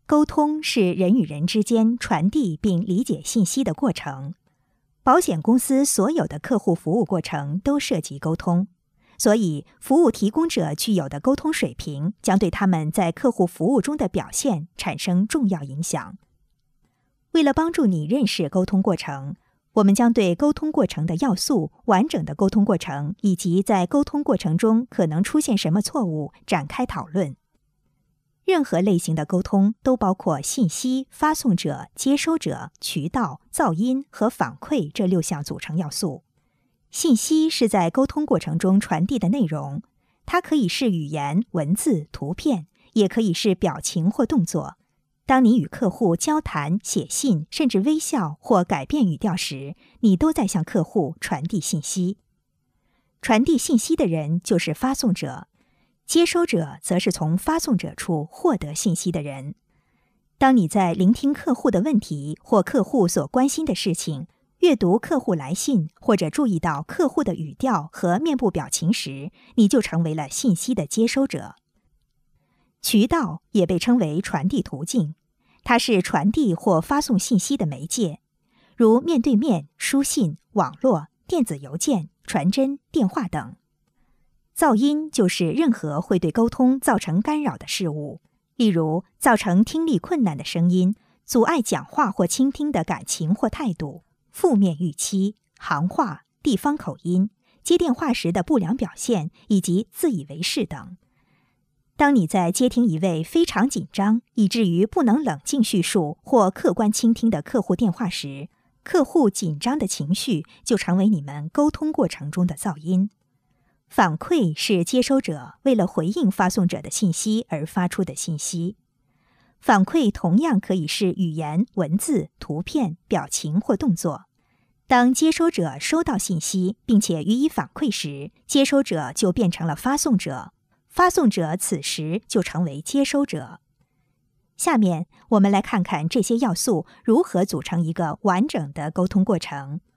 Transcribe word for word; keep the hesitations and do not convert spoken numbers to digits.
沟通是人与人之间传递并理解信息的过程。保险公司所有的客户服务过程都涉及沟通，所以服务提供者具有的沟通水平将对他们在客户服务中的表现产生重要影响。为了帮助你认识沟通过程，我们将对沟通过程的要素、完整的沟通过程以及在沟通过程中可能出现什么错误展开讨论。任何类型的沟通都包括信息、发送者、接收者、渠道、噪音和反馈这六项组成要素。信息是在沟通过程中传递的内容，它可以是语言、文字、图片，也可以是表情或动作。当你与客户交谈、写信，甚至微笑或改变语调时，你都在向客户传递信息。传递信息的人就是发送者，接收者则是从发送者处获得信息的人。当你在聆听客户的问题或客户所关心的事情，阅读客户来信，或者注意到客户的语调和面部表情时，你就成为了信息的接收者。渠道也被称为传递途径，它是传递或发送信息的媒介，如面对面、书信、网络、电子邮件、传真、电话等。噪音就是任何会对沟通造成干扰的事物，例如造成听力困难的声音，阻碍讲话或倾听的感情或态度，负面预期、行话、地方口音、接电话时的不良表现以及自以为是等。当你在接听一位非常紧张以至于不能冷静叙述或客观倾听的客户电话时，客户紧张的情绪就成为你们沟通过程中的噪音。反馈是接收者为了回应发送者的信息而发出的信息。反馈同样可以是语言、文字、图片、表情或动作。当接收者收到信息并且予以反馈时，接收者就变成了发送者，发送者此时就成为接收者。下面我们来看看这些要素如何组成一个完整的沟通过程。